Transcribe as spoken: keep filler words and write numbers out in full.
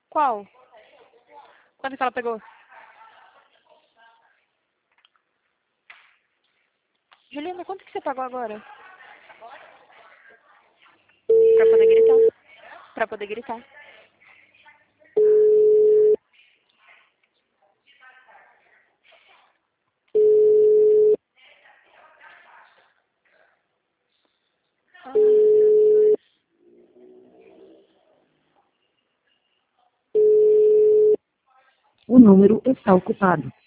Qual? Quanto que ela pegou? Juliana, quanto que você pagou agora? Pra poder gritar. Pra poder gritar. Ai, Jesus. O número está ocupado.